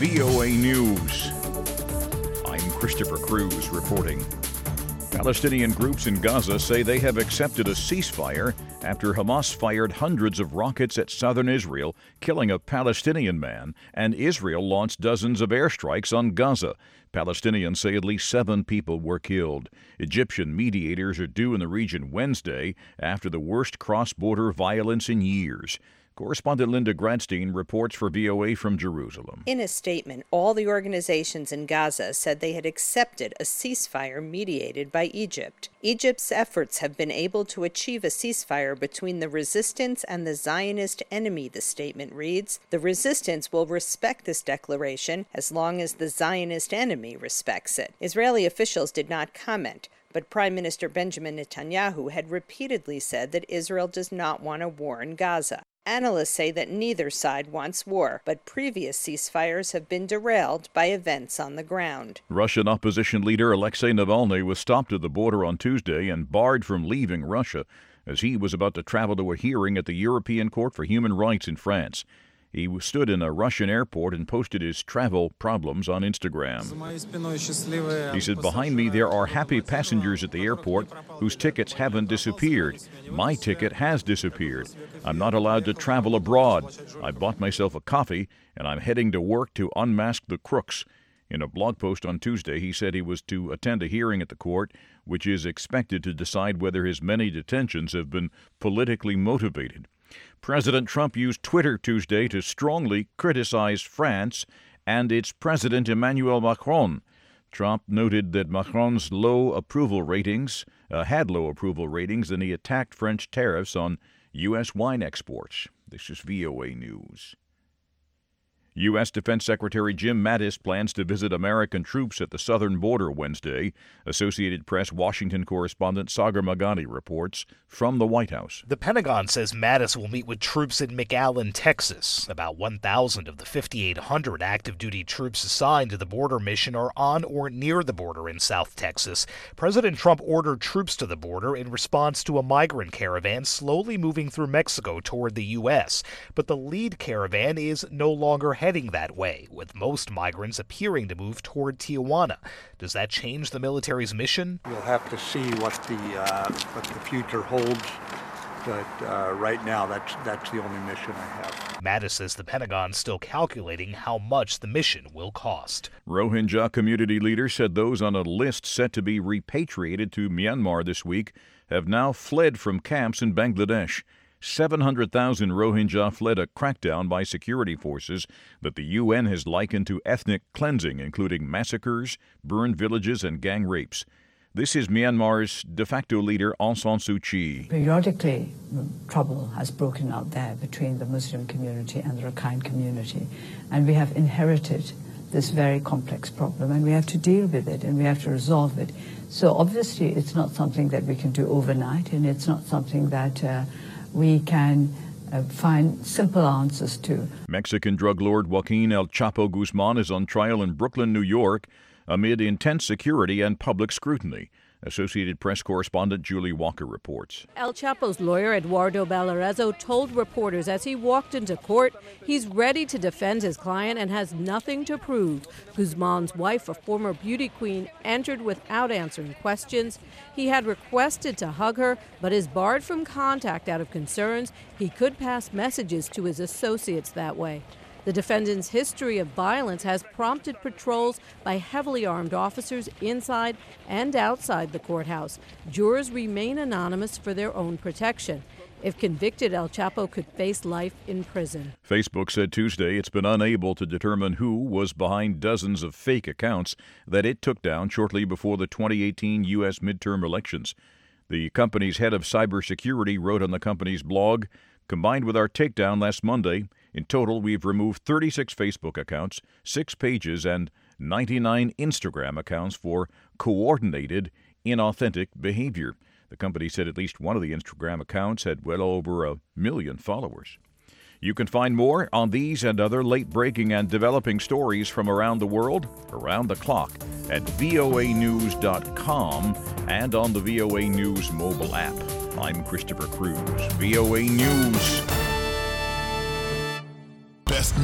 VOA News. I'm Christopher Cruz reporting. Palestinian groups in Gaza say they have accepted a ceasefire after Hamas fired hundreds of rockets at southern Israel, killing a Palestinian man, and Israel launched dozens of airstrikes on Gaza. Palestinians say at least 7 people were killed. Egyptian mediators are due in the region Wednesday after the worst cross-border violence in years. Correspondent Linda Gradstein reports for VOA from Jerusalem. In a statement, all the organizations in Gaza said they had accepted a ceasefire mediated by Egypt. Egypt's efforts have been able to achieve a ceasefire between the resistance and the Zionist enemy, the statement reads. The resistance will respect this declaration as long as the Zionist enemy respects it. Israeli officials did not comment, but Prime Minister Benjamin Netanyahu had repeatedly said that Israel does not want a war in Gaza. Analysts say that neither side wants war, but previous ceasefires have been derailed by events on the ground. Russian opposition leader Alexei Navalny was stopped at the border on Tuesday and barred from leaving Russia as he was about to travel to a hearing at the European Court for Human Rights in France. He stood in a Russian airport and posted his travel problems on Instagram. He said, "Behind me there are happy passengers at the airport whose tickets haven't disappeared. My ticket has disappeared. I'm not allowed to travel abroad. I bought myself a coffee and I'm heading to work to unmask the crooks." In a blog post on Tuesday, he said he was to attend a hearing at the court, which is expected to decide whether his many detentions have been politically motivated. President Trump used Twitter Tuesday to strongly criticize France and its president Emmanuel Macron. Trump noted that Macron's had low approval ratings, and he attacked French tariffs on U.S. wine exports. This is VOA News. U.S. Defense Secretary Jim Mattis plans to visit American troops at the southern border Wednesday. Associated Press Washington correspondent Sagar Meghani reports from the White House. The Pentagon says Mattis will meet with troops in McAllen, Texas. About 1,000 of the 5,800 active-duty troops assigned to the border mission are on or near the border in South Texas. President Trump ordered troops to the border in response to a migrant caravan slowly moving through Mexico toward the U.S. But the lead caravan is no longer heading that way, with most migrants appearing to move toward Tijuana. Does that change the military's mission? We'll have to see what the future holds, but right now that's the only mission I have. Mattis says the Pentagon's still calculating how much the mission will cost. Rohingya community leaders said those on a list set to be repatriated to Myanmar this week have now fled from camps in Bangladesh. 700,000 Rohingya fled a crackdown by security forces that the UN has likened to ethnic cleansing, including massacres, burned villages, and gang rapes. This is Myanmar's de facto leader, Aung San Suu Kyi. Periodically, trouble has broken out there between the Muslim community and the Rakhine community, and we have inherited this very complex problem, and we have to deal with it, and we have to resolve it. So obviously, it's not something that we can do overnight, and it's not something that we can find simple answers to. Mexican drug lord Joaquin El Chapo Guzman is on trial in Brooklyn, New York, amid intense security and public scrutiny. Associated Press correspondent Julie Walker reports. El Chapo's lawyer, Eduardo Valarezo, told reporters as he walked into court he's ready to defend his client and has nothing to prove. Guzman's wife, a former beauty queen, entered without answering questions. He had requested to hug her, but is barred from contact out of concerns he could pass messages to his associates that way. The defendant's history of violence has prompted patrols by heavily armed officers inside and outside the courthouse. Jurors remain anonymous for their own protection. If convicted, El Chapo could face life in prison. Facebook said Tuesday it's been unable to determine who was behind dozens of fake accounts that it took down shortly before the 2018 U.S. midterm elections. The company's head of cybersecurity wrote on the company's blog, "Combined with our takedown last Monday, in total, we've removed 36 Facebook accounts, 6 pages, and 99 Instagram accounts for coordinated, inauthentic behavior." The company said at least one of the Instagram accounts had well over 1 million followers. You can find more on these and other late-breaking and developing stories from around the world, around the clock, at voanews.com and on the VOA News mobile app. I'm Christopher Cruz, VOA News.